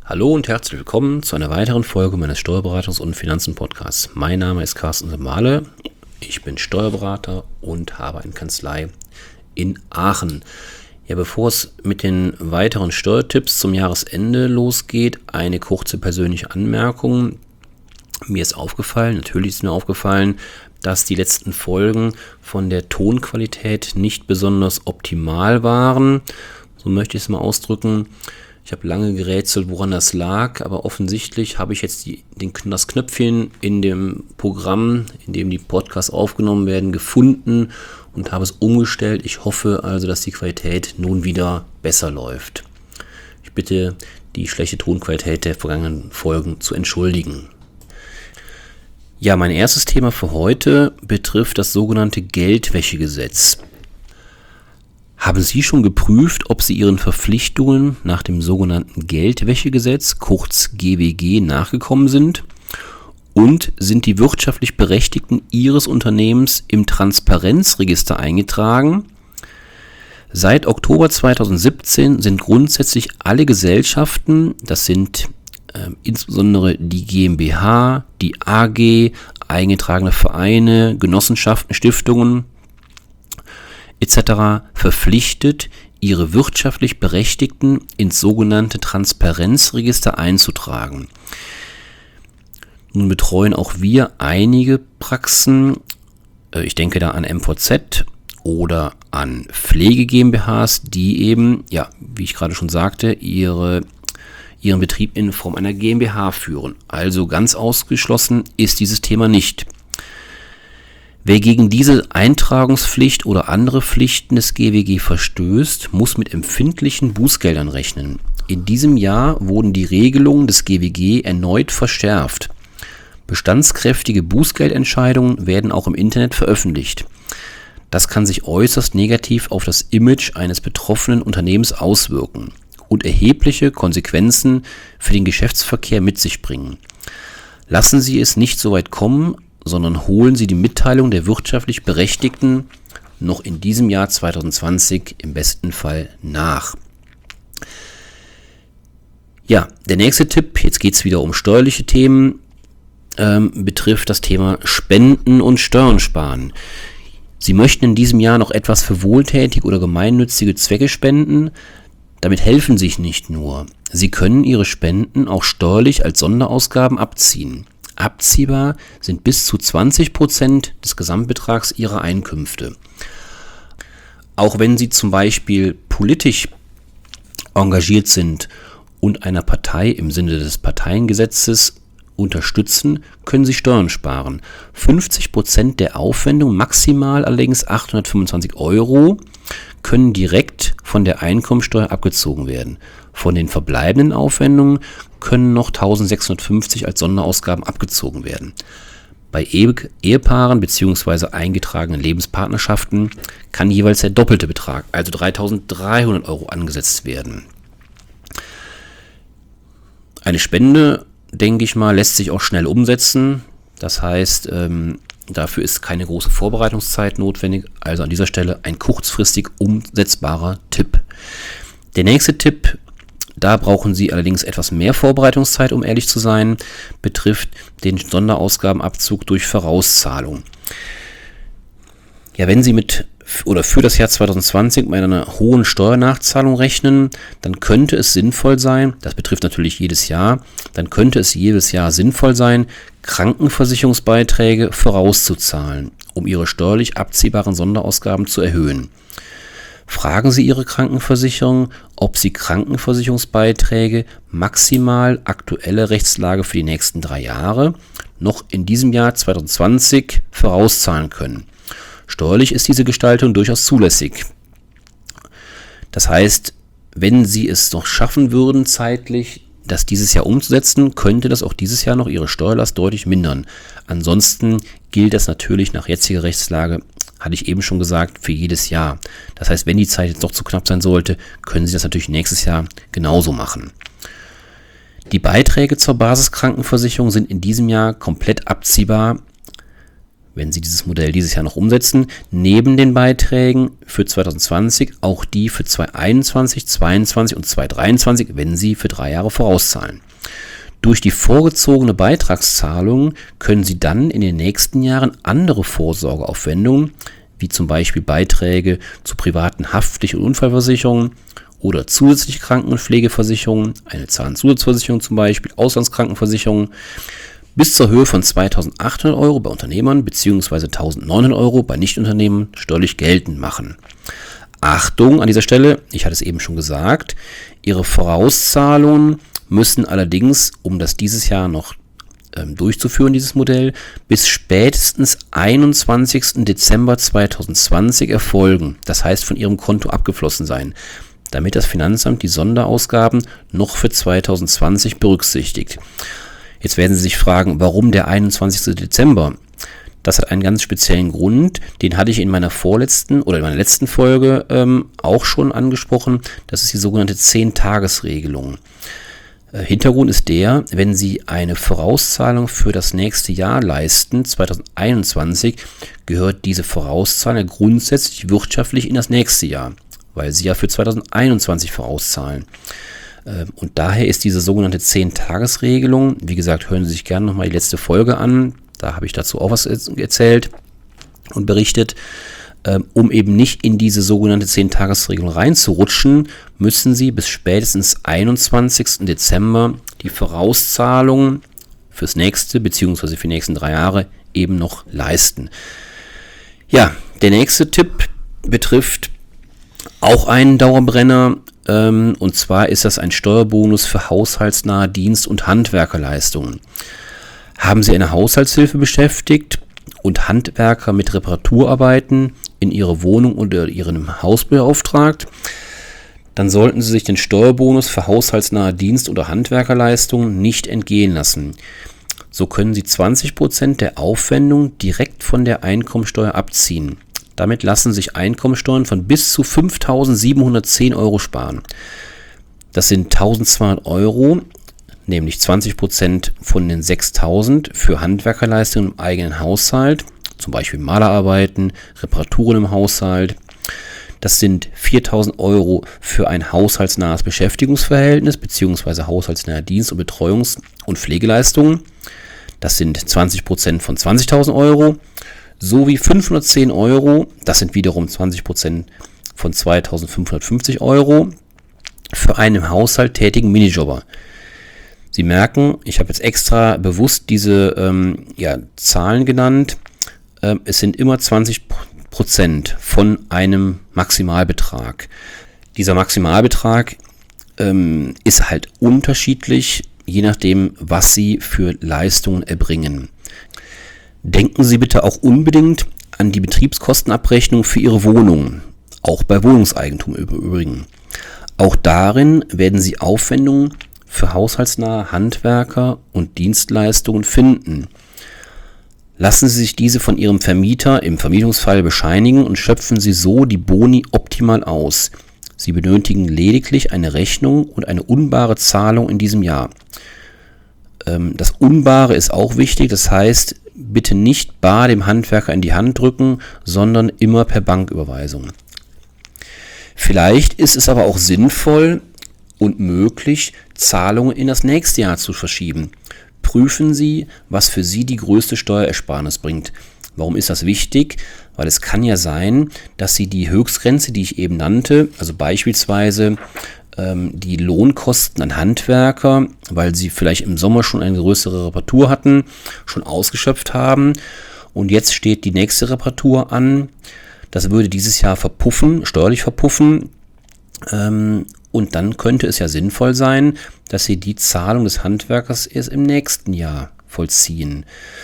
Hallo und herzlich willkommen zu einer weiteren Folge meines Steuerberatungs- und Finanzen-Podcasts. Mein Name ist Carsten Semale, ich bin Steuerberater und habe eine Kanzlei in Aachen. Ja, bevor es mit den weiteren Steuertipps zum Jahresende losgeht, eine kurze persönliche Anmerkung. Mir ist aufgefallen, dass die letzten Folgen von der Tonqualität nicht besonders optimal waren. So möchte ich es mal ausdrücken. Ich habe lange gerätselt, woran das lag, aber offensichtlich habe ich jetzt das Knöpfchen in dem Programm, in dem die Podcasts aufgenommen werden, gefunden und habe es umgestellt. Ich hoffe also, dass die Qualität nun wieder besser läuft. Ich bitte, die schlechte Tonqualität der vergangenen Folgen zu entschuldigen. Ja, mein erstes Thema für heute betrifft das sogenannte Geldwäschegesetz. Haben Sie schon geprüft, ob Sie Ihren Verpflichtungen nach dem sogenannten Geldwäschegesetz, kurz GWG, nachgekommen sind? Und sind die wirtschaftlich Berechtigten Ihres Unternehmens im Transparenzregister eingetragen? Seit Oktober 2017 sind grundsätzlich alle Gesellschaften, das sind insbesondere die GmbH, die AG, eingetragene Vereine, Genossenschaften, Stiftungen etc. verpflichtet, ihre wirtschaftlich Berechtigten ins sogenannte Transparenzregister einzutragen. Nun betreuen auch wir einige Praxen, ich denke da an MVZ oder an Pflege GmbHs, die eben, ja, wie ich gerade schon sagte, ihren Betrieb in Form einer GmbH führen. Also ganz ausgeschlossen ist dieses Thema nicht. Wer gegen diese Eintragungspflicht oder andere Pflichten des GWG verstößt, muss mit empfindlichen Bußgeldern rechnen. In diesem Jahr wurden die Regelungen des GWG erneut verschärft. Bestandskräftige Bußgeldentscheidungen werden auch im Internet veröffentlicht. Das kann sich äußerst negativ auf das Image eines betroffenen Unternehmens auswirken und erhebliche Konsequenzen für den Geschäftsverkehr mit sich bringen. Lassen Sie es nicht so weit kommen, sondern holen Sie die Mitteilung der wirtschaftlich Berechtigten noch in diesem Jahr 2020 im besten Fall nach. Ja, der nächste Tipp, jetzt geht es wieder um steuerliche Themen, betrifft das Thema Spenden und Steuern sparen. Sie möchten in diesem Jahr noch etwas für wohltätige oder gemeinnützige Zwecke spenden. Damit helfen Sie sich nicht nur. Sie können Ihre Spenden auch steuerlich als Sonderausgaben abziehen. Abziehbar sind bis zu 20% des Gesamtbetrags Ihrer Einkünfte. Auch wenn Sie zum Beispiel politisch engagiert sind und einer Partei im Sinne des Parteiengesetzes unterstützen, können Sie Steuern sparen. 50% der Aufwendung, maximal allerdings 825 €, können direkt von der Einkommensteuer abgezogen werden. Von den verbleibenden Aufwendungen können noch 1.650 als Sonderausgaben abgezogen werden. Bei Ehepaaren bzw. eingetragenen Lebenspartnerschaften kann jeweils der doppelte Betrag, also 3.300 € angesetzt werden. Eine Spende, denke ich mal, lässt sich auch schnell umsetzen. Das heißt, dafür ist keine große Vorbereitungszeit notwendig. Also an dieser Stelle ein kurzfristig umsetzbarer Tipp. Der nächste Tipp, da brauchen Sie allerdings etwas mehr Vorbereitungszeit, um ehrlich zu sein, betrifft den Sonderausgabenabzug durch Vorauszahlung. Ja, wenn Sie für das Jahr 2020 mit einer hohen Steuernachzahlung rechnen, dann könnte es sinnvoll sein, das betrifft natürlich jedes Jahr, sinnvoll sein, Krankenversicherungsbeiträge vorauszuzahlen, um Ihre steuerlich abziehbaren Sonderausgaben zu erhöhen. Fragen Sie Ihre Krankenversicherung, ob Sie Krankenversicherungsbeiträge maximal aktuelle Rechtslage für die nächsten 3 Jahre noch in diesem Jahr 2020 vorauszahlen können. Steuerlich ist diese Gestaltung durchaus zulässig. Das heißt, wenn Sie es noch schaffen würden, zeitlich das dieses Jahr umzusetzen, könnte das auch dieses Jahr noch Ihre Steuerlast deutlich mindern. Ansonsten gilt das natürlich nach jetziger Rechtslage, hatte ich eben schon gesagt, für jedes Jahr. Das heißt, wenn die Zeit jetzt doch zu knapp sein sollte, können Sie das natürlich nächstes Jahr genauso machen. Die Beiträge zur Basiskrankenversicherung sind in diesem Jahr komplett abziehbar, wenn Sie dieses Modell dieses Jahr noch umsetzen, neben den Beiträgen für 2020 auch die für 2021, 2022 und 2023, wenn Sie für 3 Jahre vorauszahlen. Durch die vorgezogene Beitragszahlung können Sie dann in den nächsten Jahren andere Vorsorgeaufwendungen, wie zum Beispiel Beiträge zu privaten Haftpflicht- und Unfallversicherungen oder zusätzliche Kranken- und Pflegeversicherungen, eine Zahnzusatzversicherung zum Beispiel, Auslandskrankenversicherungen, bis zur Höhe von 2.800 Euro bei Unternehmern bzw. 1.900 Euro bei Nichtunternehmen steuerlich geltend machen. Achtung an dieser Stelle, ich hatte es eben schon gesagt, Ihre Vorauszahlungen müssen allerdings, um das dieses Jahr noch durchzuführen, dieses Modell, bis spätestens 21. Dezember 2020 erfolgen. Das heißt, von Ihrem Konto abgeflossen sein, damit das Finanzamt die Sonderausgaben noch für 2020 berücksichtigt. Jetzt werden Sie sich fragen, warum der 21. Dezember? Das hat einen ganz speziellen Grund, den hatte ich in meiner letzten Folge auch schon angesprochen. Das ist die sogenannte 10-Tages-Regelung. Hintergrund ist der, wenn Sie eine Vorauszahlung für das nächste Jahr leisten, 2021, gehört diese Vorauszahlung grundsätzlich wirtschaftlich in das nächste Jahr, weil Sie ja für 2021 vorauszahlen. Und daher ist diese sogenannte 10-Tages-Regelung, wie gesagt, hören Sie sich gerne nochmal die letzte Folge an, da habe ich dazu auch was erzählt und berichtet. Um eben nicht in diese sogenannte 10-Tages-Regelung reinzurutschen, müssen Sie bis spätestens 21. Dezember die Vorauszahlungen fürs nächste bzw. für die nächsten 3 Jahre eben noch leisten. Ja, der nächste Tipp betrifft auch einen Dauerbrenner, und zwar ist das ein Steuerbonus für haushaltsnahe Dienst- und Handwerkerleistungen. Haben Sie eine Haushaltshilfe beschäftigt und Handwerker mit Reparaturarbeiten in Ihre Wohnung oder Ihrem Haus beauftragt, dann sollten Sie sich den Steuerbonus für haushaltsnahe Dienst- oder Handwerkerleistungen nicht entgehen lassen. So können Sie 20% der Aufwendung direkt von der Einkommensteuer abziehen. Damit lassen sich Einkommensteuern von bis zu 5.710 Euro sparen. Das sind 1.200 Euro, nämlich 20% von den 6.000 für Handwerkerleistungen im eigenen Haushalt, zum Beispiel Malerarbeiten, Reparaturen im Haushalt. Das sind 4.000 Euro für ein haushaltsnahes Beschäftigungsverhältnis bzw. haushaltsnahe Dienst- und Betreuungs- und Pflegeleistungen. Das sind 20% von 20.000 Euro. Sowie 510 Euro, das sind wiederum 20% von 2.550 Euro, für einen im Haushalt tätigen Minijobber. Sie merken, ich habe jetzt extra bewusst diese Zahlen genannt. Es sind immer 20% von einem Maximalbetrag. Dieser Maximalbetrag ist halt unterschiedlich, je nachdem, was Sie für Leistungen erbringen. Denken Sie bitte auch unbedingt an die Betriebskostenabrechnung für Ihre Wohnung, auch bei Wohnungseigentum im Übrigen. Auch darin werden Sie Aufwendungen für haushaltsnahe Handwerker und Dienstleistungen finden. Lassen Sie sich diese von Ihrem Vermieter im Vermietungsfall bescheinigen und schöpfen Sie so die Boni optimal aus. Sie benötigen lediglich eine Rechnung und eine unbare Zahlung in diesem Jahr. Das Unbare ist auch wichtig, das heißt, bitte nicht bar dem Handwerker in die Hand drücken, sondern immer per Banküberweisung. Vielleicht ist es aber auch sinnvoll und möglich, Zahlungen in das nächste Jahr zu verschieben. Prüfen Sie, was für Sie die größte Steuerersparnis bringt. Warum ist das wichtig? Weil es kann ja sein, dass Sie die Höchstgrenze, die ich eben nannte, also beispielsweise die Lohnkosten an Handwerker, weil sie vielleicht im Sommer schon eine größere Reparatur hatten, schon ausgeschöpft haben und jetzt steht die nächste Reparatur an. Das würde dieses Jahr steuerlich verpuffen, und dann könnte es ja sinnvoll sein, dass Sie die Zahlung des Handwerkers erst im nächsten Jahr vollziehen.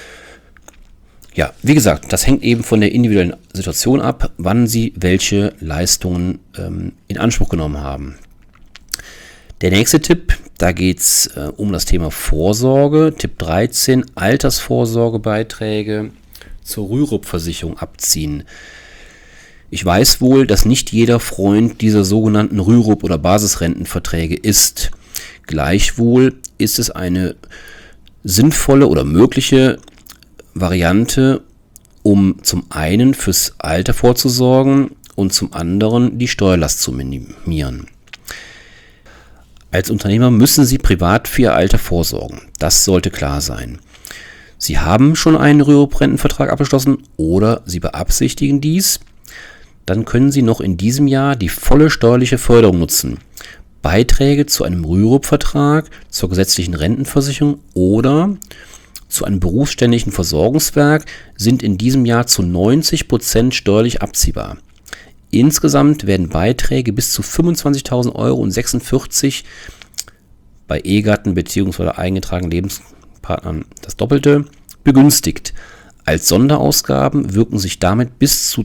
Ja, wie gesagt, das hängt eben von der individuellen Situation ab, wann Sie welche Leistungen in Anspruch genommen haben. Der nächste Tipp, da geht es um das Thema Vorsorge. Tipp 13, Altersvorsorgebeiträge zur Rürup-Versicherung abziehen. Ich weiß wohl, dass nicht jeder Freund dieser sogenannten Rürup- oder Basisrentenverträge ist. Gleichwohl ist es eine sinnvolle oder mögliche Variante, um zum einen fürs Alter vorzusorgen und zum anderen die Steuerlast zu minimieren. Als Unternehmer müssen Sie privat für Ihr Alter vorsorgen. Das sollte klar sein. Sie haben schon einen Rürup-Rentenvertrag abgeschlossen oder Sie beabsichtigen dies. Dann können Sie noch in diesem Jahr die volle steuerliche Förderung nutzen. Beiträge zu einem Rürup-Vertrag, zur gesetzlichen Rentenversicherung oder zu einem berufsständischen Versorgungswerk sind in diesem Jahr zu 90% steuerlich abziehbar. Insgesamt werden Beiträge bis zu 25.000 Euro und 46 bei Ehegatten bzw. eingetragenen Lebenspartnern das Doppelte begünstigt. Als Sonderausgaben wirken sich damit bis zu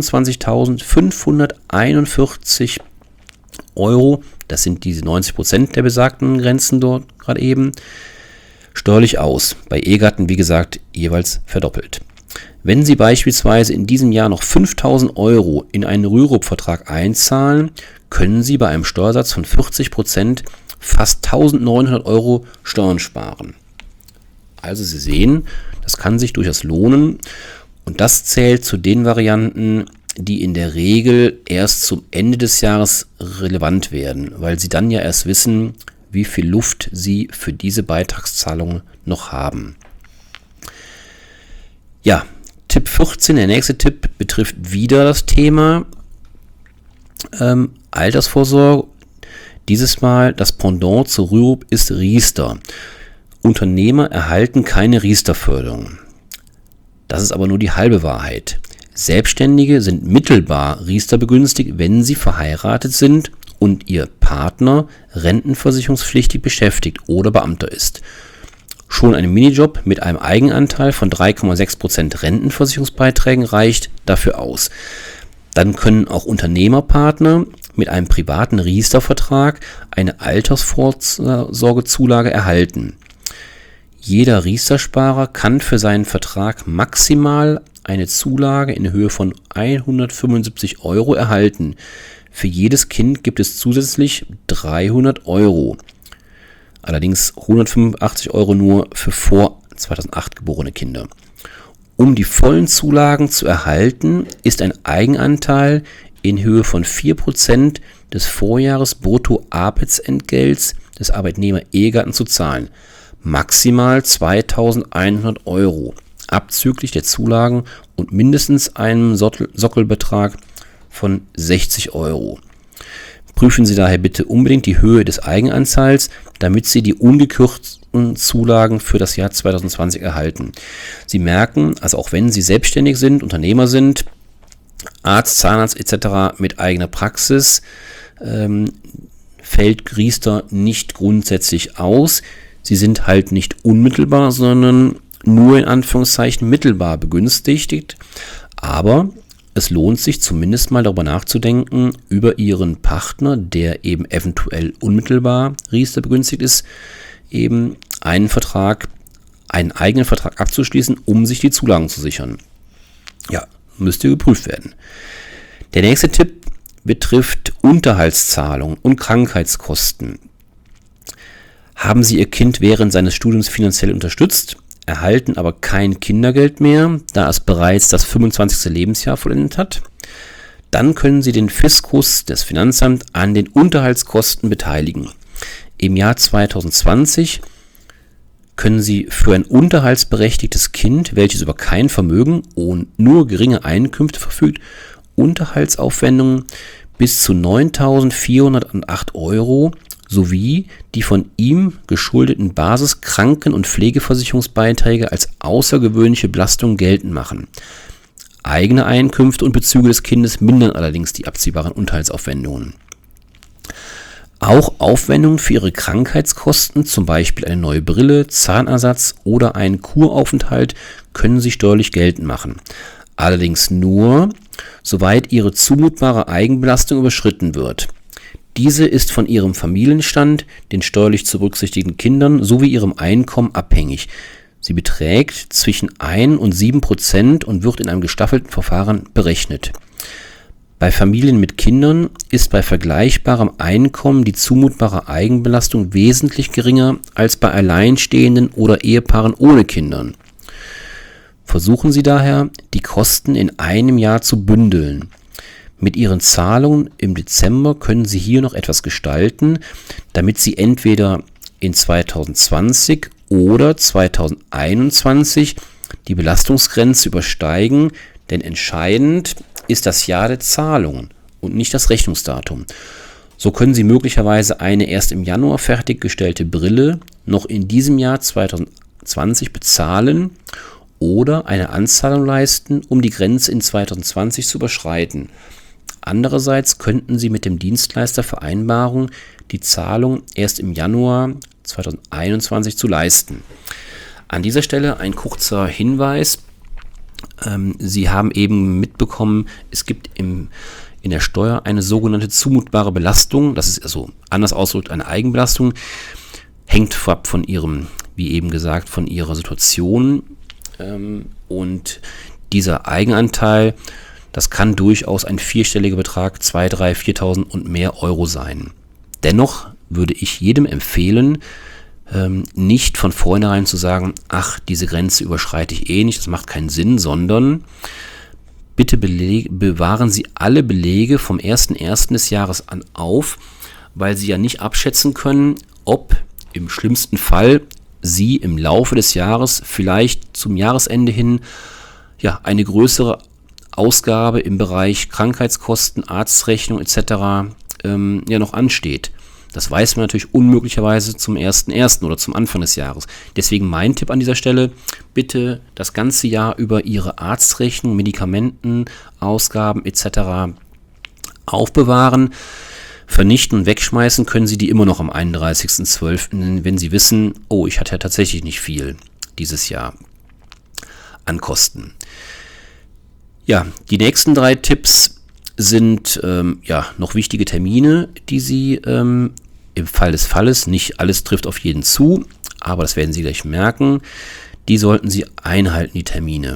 22.541 Euro, das sind diese 90% der besagten Grenzen dort gerade eben, steuerlich aus. Bei Ehegatten, wie gesagt, jeweils verdoppelt. Wenn Sie beispielsweise in diesem Jahr noch 5.000 Euro in einen Rürup-Vertrag einzahlen, können Sie bei einem Steuersatz von 40% fast 1.900 Euro Steuern sparen. Also Sie sehen, das kann sich durchaus lohnen und das zählt zu den Varianten, die in der Regel erst zum Ende des Jahres relevant werden, weil Sie dann ja erst wissen, wie viel Luft Sie für diese Beitragszahlungen noch haben. Ja, Tipp 14, der nächste Tipp betrifft wieder das Thema Altersvorsorge. Dieses Mal das Pendant zu Rürup ist Riester. Unternehmer erhalten keine Riester-Förderung. Das ist aber nur die halbe Wahrheit. Selbstständige sind mittelbar Riester begünstigt, wenn sie verheiratet sind und ihr Partner rentenversicherungspflichtig beschäftigt oder Beamter ist. Schon ein Minijob mit einem Eigenanteil von 3,6% Rentenversicherungsbeiträgen reicht dafür aus. Dann können auch Unternehmerpartner mit einem privaten Riester-Vertrag eine Altersvorsorgezulage erhalten. Jeder Riester-Sparer kann für seinen Vertrag maximal eine Zulage in Höhe von 175 Euro erhalten. Für jedes Kind gibt es zusätzlich 300 Euro. Allerdings 185 Euro nur für vor 2008 geborene Kinder. Um die vollen Zulagen zu erhalten, ist ein Eigenanteil in Höhe von 4% des Vorjahres Bruttoarbeitsentgelts des Arbeitnehmer-Ehegatten zu zahlen. Maximal 2.100 Euro, abzüglich der Zulagen und mindestens einem Sockelbetrag von 60 Euro. Prüfen Sie daher bitte unbedingt die Höhe des Eigenanteils, damit Sie die ungekürzten Zulagen für das Jahr 2020 erhalten. Sie merken, also auch wenn Sie selbstständig sind, Unternehmer sind, Arzt, Zahnarzt etc. mit eigener Praxis, fällt Riester nicht grundsätzlich aus. Sie sind halt nicht unmittelbar, sondern nur in Anführungszeichen mittelbar begünstigt. Aber es lohnt sich zumindest mal darüber nachzudenken, über Ihren Partner, der eben eventuell unmittelbar Riester begünstigt ist, eben einen eigenen Vertrag abzuschließen, um sich die Zulagen zu sichern. Ja, müsste geprüft werden. Der nächste Tipp betrifft Unterhaltszahlungen und Krankheitskosten. Haben Sie Ihr Kind während seines Studiums finanziell unterstützt, erhalten aber kein Kindergeld mehr, da es bereits das 25. Lebensjahr vollendet hat, dann können Sie den Fiskus, das Finanzamt, an den Unterhaltskosten beteiligen. Im Jahr 2020 können Sie für ein unterhaltsberechtigtes Kind, welches über kein Vermögen und nur geringe Einkünfte verfügt, Unterhaltsaufwendungen bis zu 9.408 Euro sowie die von ihm geschuldeten Basis-Kranken- und Pflegeversicherungsbeiträge als außergewöhnliche Belastung geltend machen. Eigene Einkünfte und Bezüge des Kindes mindern allerdings die abziehbaren Unterhaltsaufwendungen. Auch Aufwendungen für ihre Krankheitskosten, zum Beispiel eine neue Brille, Zahnersatz oder einen Kuraufenthalt, können Sie steuerlich geltend machen. Allerdings nur, soweit Ihre zumutbare Eigenbelastung überschritten wird. Diese ist von Ihrem Familienstand, den steuerlich zu berücksichtigenden Kindern sowie Ihrem Einkommen abhängig. Sie beträgt zwischen 1 und 7% und wird in einem gestaffelten Verfahren berechnet. Bei Familien mit Kindern ist bei vergleichbarem Einkommen die zumutbare Eigenbelastung wesentlich geringer als bei Alleinstehenden oder Ehepaaren ohne Kindern. Versuchen Sie daher, die Kosten in einem Jahr zu bündeln. Mit Ihren Zahlungen im Dezember können Sie hier noch etwas gestalten, damit Sie entweder in 2020 oder 2021 die Belastungsgrenze übersteigen, denn entscheidend ist das Jahr der Zahlung und nicht das Rechnungsdatum. So können Sie möglicherweise eine erst im Januar fertiggestellte Brille noch in diesem Jahr 2020 bezahlen oder eine Anzahlung leisten, um die Grenze in 2020 zu überschreiten. Andererseits könnten Sie mit dem Dienstleister vereinbaren, die Zahlung erst im Januar 2021 zu leisten. An dieser Stelle ein kurzer Hinweis. Sie haben eben mitbekommen, es gibt in der Steuer eine sogenannte zumutbare Belastung. Das ist also anders ausgedrückt eine Eigenbelastung. Hängt ab von Ihrem, wie eben gesagt, von Ihrer Situation. Und dieser Eigenanteil, das kann durchaus ein vierstelliger Betrag, 2.000, 3.000, 4.000 und mehr Euro sein. Dennoch würde ich jedem empfehlen, nicht von vornherein zu sagen, ach, diese Grenze überschreite ich eh nicht, das macht keinen Sinn, sondern bitte bewahren Sie alle Belege vom 1.1. des Jahres an auf, weil Sie ja nicht abschätzen können, ob im schlimmsten Fall Sie im Laufe des Jahres vielleicht zum Jahresende hin eine größere Ausgabe im Bereich Krankheitskosten, Arztrechnung etc. noch ansteht. Das weiß man natürlich unmöglicherweise zum 1.1. oder zum Anfang des Jahres. Deswegen mein Tipp an dieser Stelle, bitte das ganze Jahr über Ihre Arztrechnung, Medikamenten, Ausgaben etc. aufbewahren. Vernichten und wegschmeißen können Sie die immer noch am 31.12., wenn Sie wissen, oh, ich hatte ja tatsächlich nicht viel dieses Jahr an Kosten. Ja, die nächsten 3 Tipps sind noch wichtige Termine, die Sie im Fall des Falles, nicht alles trifft auf jeden zu, aber das werden Sie gleich merken, die sollten Sie einhalten, die Termine.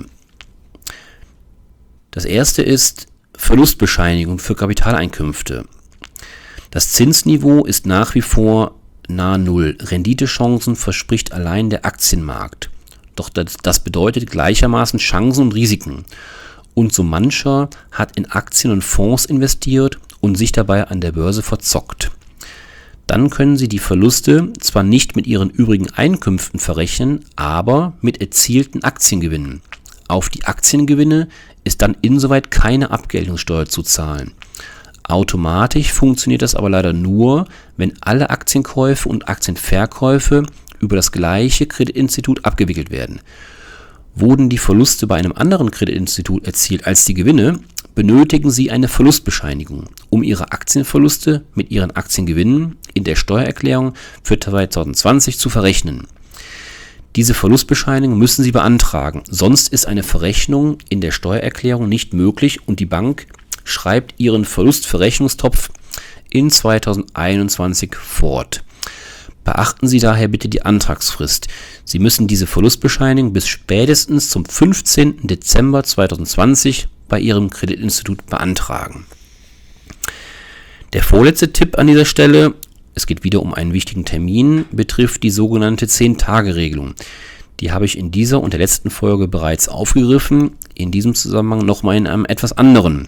Das erste ist Verlustbescheinigung für Kapitaleinkünfte. Das Zinsniveau ist nach wie vor nahe Null. Renditechancen verspricht allein der Aktienmarkt. Doch das bedeutet gleichermaßen Chancen und Risiken. Und so mancher hat in Aktien und Fonds investiert und sich dabei an der Börse verzockt. Dann können Sie die Verluste zwar nicht mit Ihren übrigen Einkünften verrechnen, aber mit erzielten Aktiengewinnen. Auf die Aktiengewinne ist dann insoweit keine Abgeltungssteuer zu zahlen. Automatisch funktioniert das aber leider nur, wenn alle Aktienkäufe und Aktienverkäufe über das gleiche Kreditinstitut abgewickelt werden. Wurden die Verluste bei einem anderen Kreditinstitut erzielt als die Gewinne, benötigen Sie eine Verlustbescheinigung, um Ihre Aktienverluste mit Ihren Aktiengewinnen in der Steuererklärung für 2020 zu verrechnen. Diese Verlustbescheinigung müssen Sie beantragen, sonst ist eine Verrechnung in der Steuererklärung nicht möglich und die Bank schreibt Ihren Verlustverrechnungstopf in 2021 fort. Beachten Sie daher bitte die Antragsfrist. Sie müssen diese Verlustbescheinigung bis spätestens zum 15. Dezember 2020 bei Ihrem Kreditinstitut beantragen. Der vorletzte Tipp an dieser Stelle, es geht wieder um einen wichtigen Termin, betrifft die sogenannte 10-Tage-Regelung. Die habe ich in dieser und der letzten Folge bereits aufgegriffen, in diesem Zusammenhang nochmal in einem etwas anderen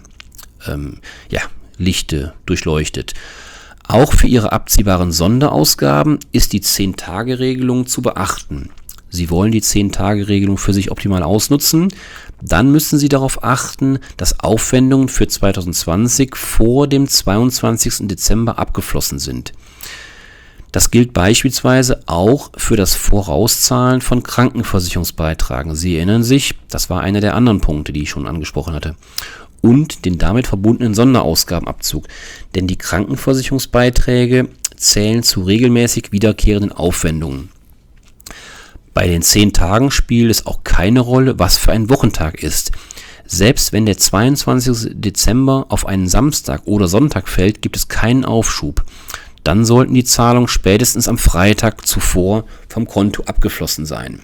Lichte durchleuchtet. Auch für Ihre abziehbaren Sonderausgaben ist die 10-Tage-Regelung zu beachten. Sie wollen die 10-Tage-Regelung für sich optimal ausnutzen, dann müssen Sie darauf achten, dass Aufwendungen für 2020 vor dem 22. Dezember abgeflossen sind. Das gilt beispielsweise auch für das Vorauszahlen von Krankenversicherungsbeiträgen. Sie erinnern sich, das war einer der anderen Punkte, die ich schon angesprochen hatte. Und den damit verbundenen Sonderausgabenabzug. Denn die Krankenversicherungsbeiträge zählen zu regelmäßig wiederkehrenden Aufwendungen. Bei den 10 Tagen spielt es auch keine Rolle, was für ein Wochentag ist. Selbst wenn der 22. Dezember auf einen Samstag oder Sonntag fällt, gibt es keinen Aufschub. Dann sollten die Zahlungen spätestens am Freitag zuvor vom Konto abgeflossen sein.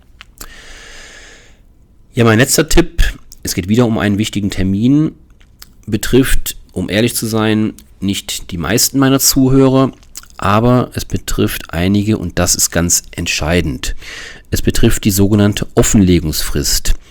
Ja, mein letzter Tipp. Es geht wieder um einen wichtigen Termin, betrifft, um ehrlich zu sein, nicht die meisten meiner Zuhörer, aber es betrifft einige und das ist ganz entscheidend. Es betrifft die sogenannte Offenlegungsfrist.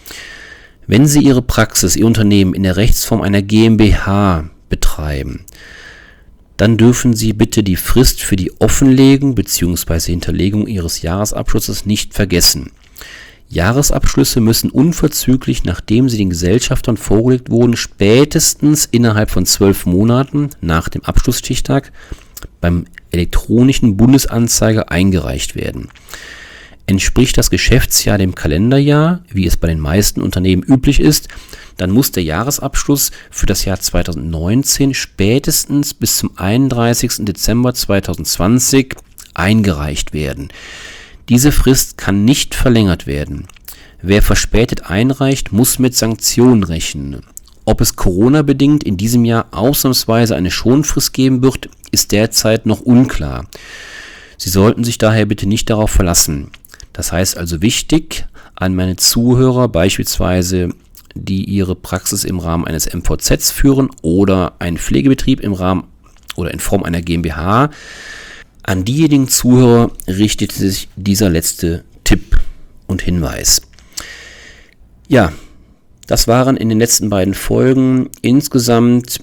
Wenn Sie Ihre Praxis, Ihr Unternehmen in der Rechtsform einer GmbH betreiben, dann dürfen Sie bitte die Frist für die Offenlegung bzw. Hinterlegung Ihres Jahresabschlusses nicht vergessen. Jahresabschlüsse müssen unverzüglich, nachdem sie den Gesellschaftern vorgelegt wurden, spätestens innerhalb von 12 Monaten nach dem Abschlussstichtag beim elektronischen Bundesanzeiger eingereicht werden. Entspricht das Geschäftsjahr dem Kalenderjahr, wie es bei den meisten Unternehmen üblich ist, dann muss der Jahresabschluss für das Jahr 2019 spätestens bis zum 31. Dezember 2020 eingereicht werden. Diese Frist kann nicht verlängert werden. Wer verspätet einreicht, muss mit Sanktionen rechnen. Ob es Corona-bedingt in diesem Jahr ausnahmsweise eine Schonfrist geben wird, ist derzeit noch unklar. Sie sollten sich daher bitte nicht darauf verlassen. Das heißt also wichtig an meine Zuhörer, beispielsweise die ihre Praxis im Rahmen eines MVZs führen oder einen Pflegebetrieb im Rahmen oder in Form einer GmbH. An diejenigen Zuhörer richtet sich dieser letzte Tipp und Hinweis. Ja, das waren in den letzten beiden Folgen insgesamt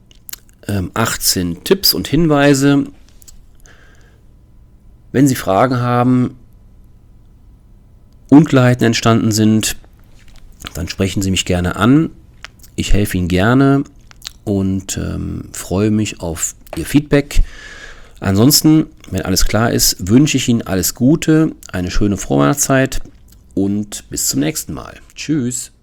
18 Tipps und Hinweise. Wenn Sie Fragen haben, Unklarheiten entstanden sind, dann sprechen Sie mich gerne an. Ich helfe Ihnen gerne und freue mich auf Ihr Feedback. Ansonsten, wenn alles klar ist, wünsche ich Ihnen alles Gute, eine schöne Vorweihnachtszeit und bis zum nächsten Mal. Tschüss.